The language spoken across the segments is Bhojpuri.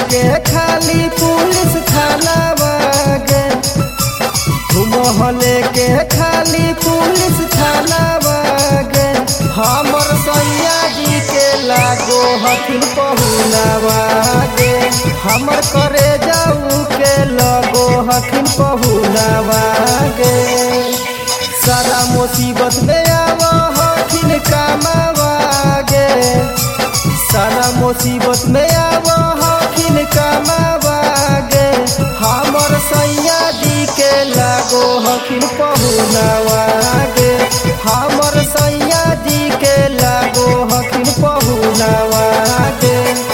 लेके खाली पुलिस थाना बागे, घूमह लेके खाली पुलिस थाना बागे। हमर सैया जी के लागो हथिन पहुनावागे, हमर करे जाऊ के लगो हथिन पहुनावागे। सारा मुसीबत में आव हथिन कामावागे, सारा मुसीबत में आव हथिन कामावागे। हमर सैया जी के लागो हथिन पहुनावागे, हमर सैया जी के लागो हथिन पहुनावागे।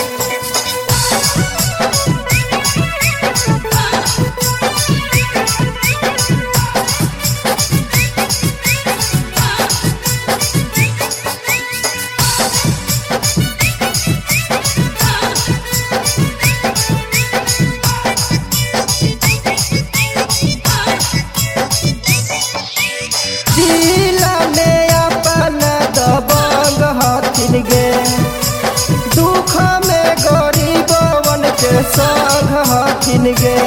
जिला में अपना दबंग हथिन गे, दुख में गरीबवन के संग हथिन गे।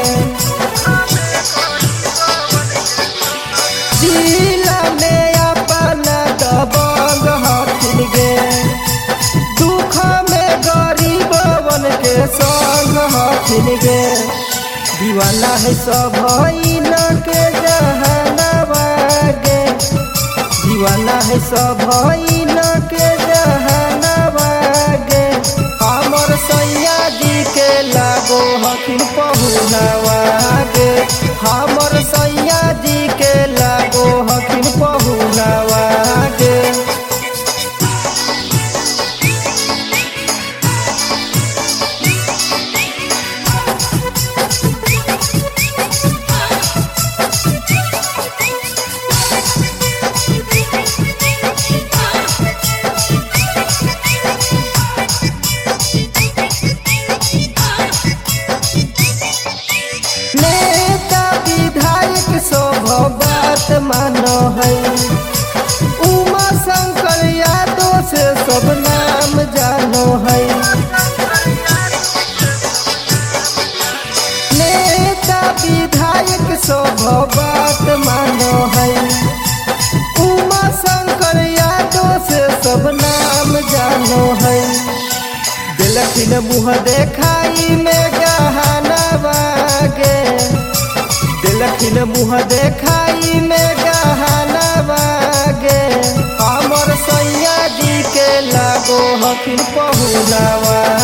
जिला में अपना दबंग हथिन गे, दुख में गरीबवन के संग हथिन गे। दीवाना है सब के जहानावागे, दीवाना है सब के जहानावागे। हमर सैया जी के लागो हथिन पहुनावागे, हमर सैया जी के लागो हथिन पहुनावागे। नेता विधायक सब बात मानो है, उमा शंकर यादव से सब नाम जानो है। नेता विधायक सब बात मानो है, उमा शंकर यादव से सब नाम जानो है। दिलखिन मुँह देखाई में गहना बागे, दिलखिन मुँह देखाई में गहना बागे। हमर सैया जी के लागो हथिन पहुनावा